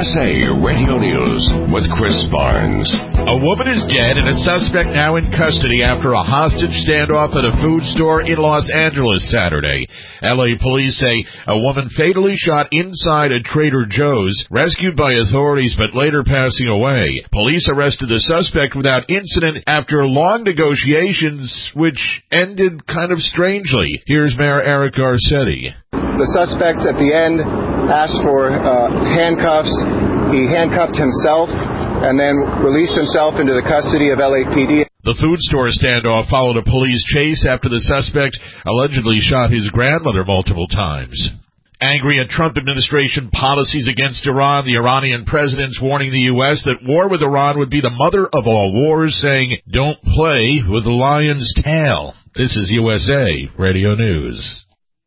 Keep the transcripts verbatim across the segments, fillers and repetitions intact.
S A Radio News with Chris Barnes. A woman is dead and a suspect now in custody after a hostage standoff at a food store in Los Angeles Saturday. L A police say a woman fatally shot inside a Trader Joe's, rescued by authorities but later passing away. Police arrested the suspect without incident after long negotiations, which ended kind of strangely. Here's Mayor Eric Garcetti. The suspect at the end asked for uh, handcuffs. He handcuffed himself and then released himself into the custody of L A P D. The food store standoff followed a police chase after the suspect allegedly shot his grandmother multiple times. Angry at Trump administration policies against Iran, the Iranian president's warning the U S that war with Iran would be the mother of all wars, saying, "Don't play with the lion's tail." This is U S A Radio News.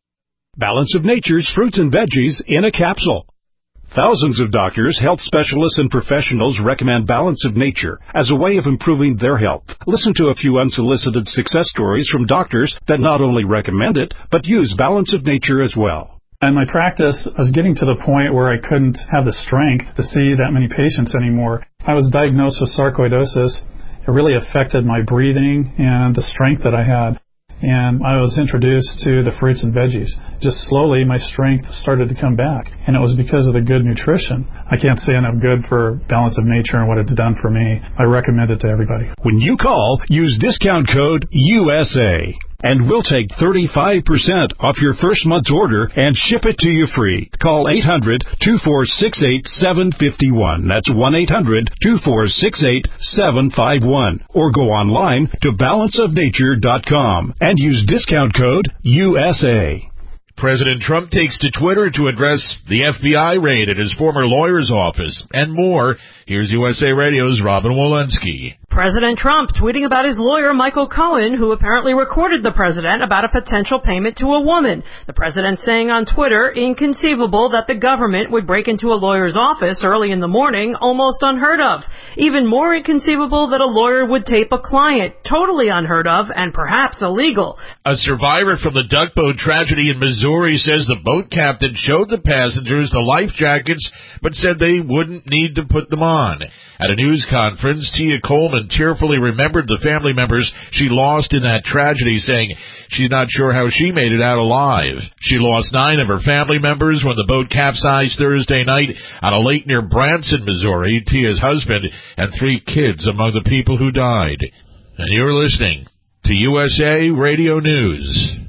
Balance of Nature's fruits and veggies in a capsule. Thousands of doctors, health specialists, and professionals recommend Balance of Nature as a way of improving their health. Listen to a few unsolicited success stories from doctors that not only recommend it, but use Balance of Nature as well. In my practice, I was getting to the point where I couldn't have the strength to see that many patients anymore. I was diagnosed with sarcoidosis. It really affected my breathing and the strength that I had. And I was introduced to the fruits and veggies. Just slowly, my strength started to come back. And it was because of the good nutrition. I can't say enough good for Balance of Nature and what it's done for me. I recommend it to everybody. When you call, use discount code U S A. And we'll take thirty-five percent off your first month's order and ship it to you free. Call eight hundred, two four six eight, seven five one. That's one eight hundred, two four six eight, seven five one. Or go online to balance of nature dot com and use discount code U S A. President Trump takes to Twitter to address the F B I raid at his former lawyer's office and more. Here's U S A Radio's Robin Walensky. President Trump tweeting about his lawyer, Michael Cohen, who apparently recorded the president about a potential payment to a woman. The president saying on Twitter, inconceivable that the government would break into a lawyer's office early in the morning, almost unheard of. Even more inconceivable that a lawyer would tape a client, totally unheard of and perhaps illegal. A survivor from the duck boat tragedy in Missouri says the boat captain showed the passengers the life jackets, but said they wouldn't need to put them on. At a news conference, Tia Coleman tearfully remembered the family members she lost in that tragedy, saying she's not sure how she made it out alive. She lost nine of her family members when the boat capsized Thursday night on a lake near Branson, Missouri. Tia's husband and three kids among the people who died. And you're listening to U S A Radio News.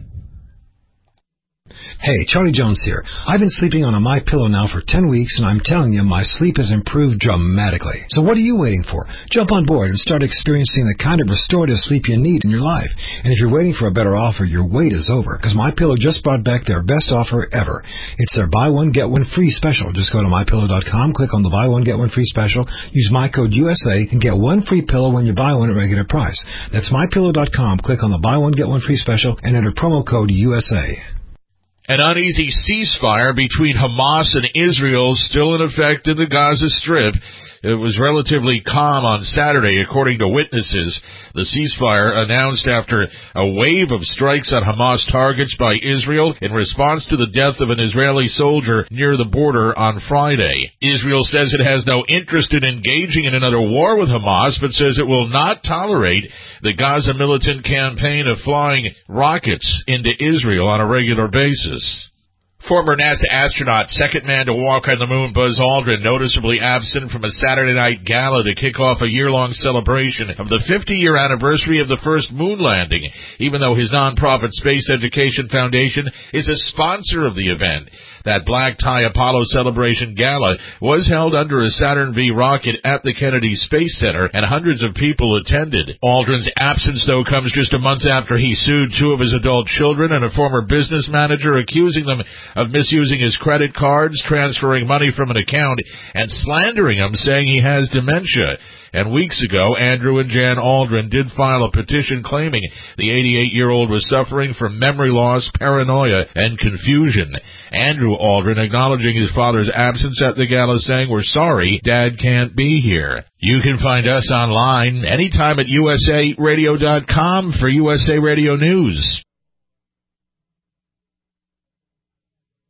Hey, Charlie Jones here. I've been sleeping on a MyPillow now for ten weeks, and I'm telling you, my sleep has improved dramatically. So what are you waiting for? Jump on board and start experiencing the kind of restorative sleep you need in your life. And if you're waiting for a better offer, your wait is over, because MyPillow just brought back their best offer ever. It's their buy one, get one free special. Just go to my pillow dot com, click on the buy one, get one free special, use my code U S A, and get one free pillow when you buy one at regular price. That's my pillow dot com, click on the buy one, get one free special, and enter promo code U S A. An uneasy ceasefire between Hamas and Israel still in effect in the Gaza Strip. It was relatively calm on Saturday, according to witnesses. The ceasefire announced after a wave of strikes on Hamas targets by Israel in response to the death of an Israeli soldier near the border on Friday. Israel says it has no interest in engaging in another war with Hamas, but says it will not tolerate the Gaza militant campaign of flying rockets into Israel on a regular basis. Former NASA astronaut, second man to walk on the moon, Buzz Aldrin, noticeably absent from a Saturday night gala to kick off a year-long celebration of the fifty-year anniversary of the first moon landing, even though his nonprofit Space Education Foundation is a sponsor of the event. That black tie Apollo celebration gala was held under a Saturn V rocket at the Kennedy Space Center, and hundreds of people attended. Aldrin's absence, though, comes just a month after he sued two of his adult children and a former business manager, accusing them of misusing his credit cards, transferring money from an account, and slandering him, saying he has dementia. And weeks ago, Andrew and Jan Aldrin did file a petition claiming the eighty-eight-year-old was suffering from memory loss, paranoia, and confusion. Andrew Aldrin acknowledging his father's absence at the gala, saying, "We're sorry, Dad can't be here." You can find us online anytime at U S A radio dot com for U S A Radio News.